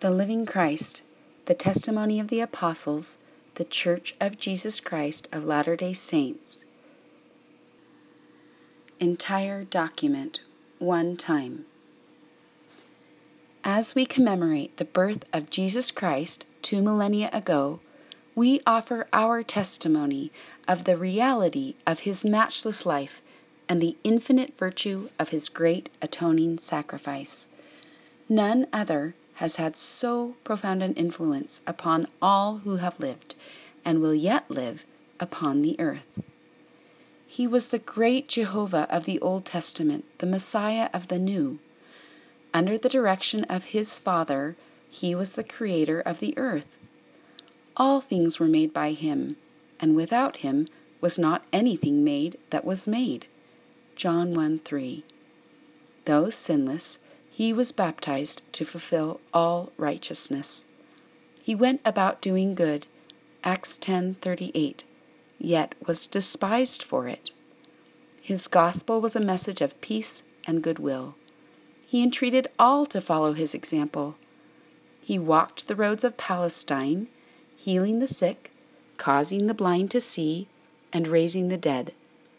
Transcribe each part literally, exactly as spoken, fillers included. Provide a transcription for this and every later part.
The Living Christ, the Testimony of the Apostles, the Church of Jesus Christ of Latter-day Saints. Entire document, one time. As we commemorate the birth of Jesus Christ two millennia ago, we offer our testimony of the reality of his matchless life and the infinite virtue of his great atoning sacrifice. None other has had so profound an influence upon all who have lived and will yet live upon the earth. He was the great Jehovah of the Old Testament, the Messiah of the New. Under the direction of his Father, he was the creator of the earth. All things were made by him, and without him was not anything made that was made. John one three. Though sinless, he was baptized to fulfill all righteousness. He went about doing good, Acts ten thirty-eight, yet was despised for it. His gospel was a message of peace and goodwill. He entreated all to follow his example. He walked the roads of Palestine, healing the sick, causing the blind to see, and raising the dead.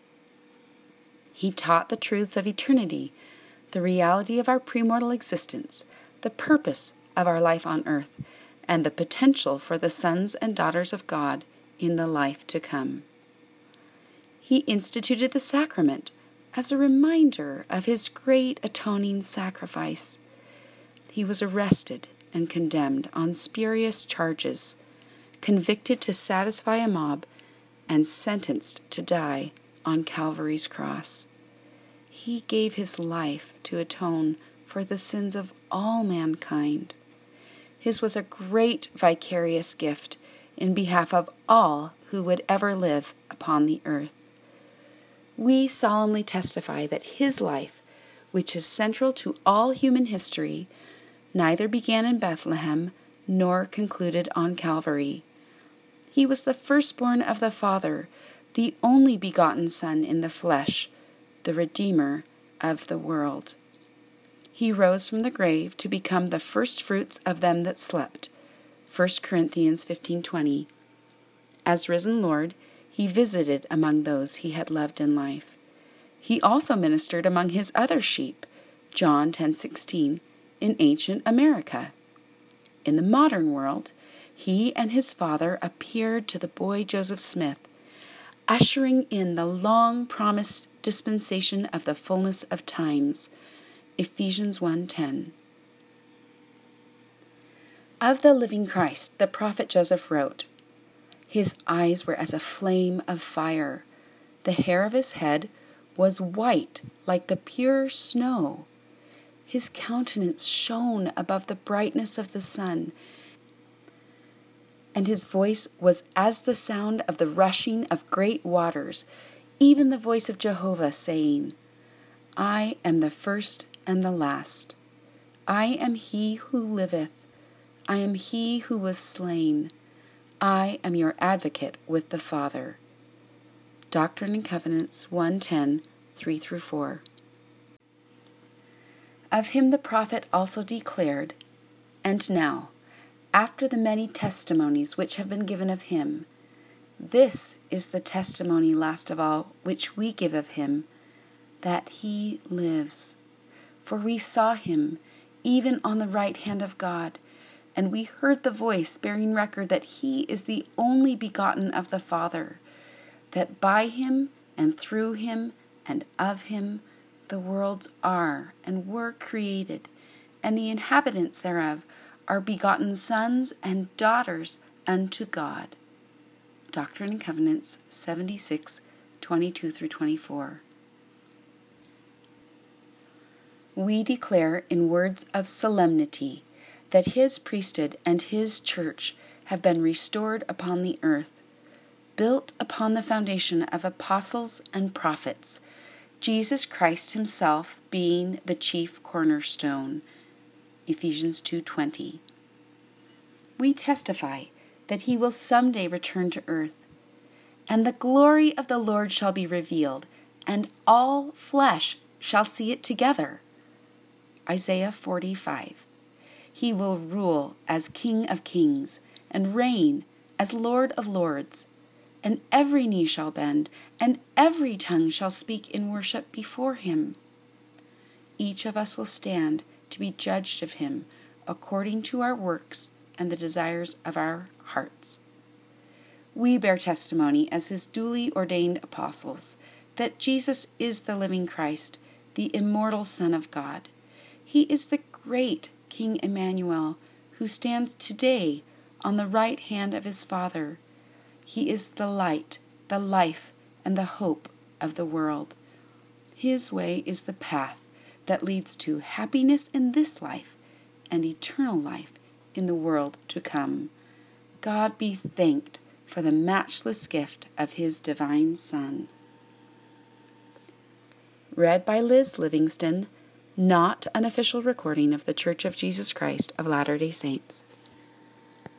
He taught the truths of eternity, the reality of our premortal existence, the purpose of our life on earth, and the potential for the sons and daughters of God in the life to come. He instituted the sacrament as a reminder of his great atoning sacrifice. He was arrested and condemned on spurious charges, convicted to satisfy a mob, and sentenced to die on Calvary's cross. He gave his life to atone for the sins of all mankind. His was a great vicarious gift in behalf of all who would ever live upon the earth. We solemnly testify that his life, which is central to all human history, neither began in Bethlehem nor concluded on Calvary. He was the firstborn of the Father, the only begotten Son in the flesh, the Redeemer of the world. He rose from the grave to become the firstfruits of them that slept, First Corinthians fifteen twenty. As risen Lord, he visited among those he had loved in life. He also ministered among his other sheep, John ten sixteen, in ancient America. In the modern world, he and his Father appeared to the boy Joseph Smith, ushering in the long-promised dispensation of the fullness of times, Ephesians one ten. Of the living Christ, the prophet Joseph wrote, "His eyes were as a flame of fire. The hair of his head was white like the pure snow. His countenance shone above the brightness of the sun, and his voice was as the sound of the rushing of great waters, even the voice of Jehovah, saying, I am the first and the last. I am he who liveth. I am he who was slain. I am your advocate with the Father." Doctrine and Covenants one ten, three through four. Of him the prophet also declared, "And now, after the many testimonies which have been given of him, this is the testimony last of all which we give of him, that he lives. For we saw him, even on the right hand of God, and we heard the voice bearing record that he is the only begotten of the Father, that by him and through him and of him the worlds are and were created, and the inhabitants thereof are begotten sons and daughters unto God." Doctrine and Covenants seventy-six, twenty-two through twenty-four. We declare in words of solemnity that his priesthood and his church have been restored upon the earth, built upon the foundation of apostles and prophets, Jesus Christ himself being the chief cornerstone, Ephesians two twenty. We testify that he will someday return to earth, and the glory of the Lord shall be revealed, and all flesh shall see it together, Isaiah forty-five. He will rule as King of kings and reign as Lord of lords. And every knee shall bend, and every tongue shall speak in worship before him. Each of us will stand to be judged of him according to our works and the desires of our hearts. We bear testimony as his duly ordained apostles that Jesus is the living Christ, the immortal Son of God. He is the great King Emmanuel, who stands today on the right hand of his Father. He is the light, the life, and the hope of the world. His way is the path that leads to happiness in this life and eternal life in the world to come. God be thanked for the matchless gift of his divine Son. Read by Liz Livingston, not an official recording of The Church of Jesus Christ of Latter-day Saints.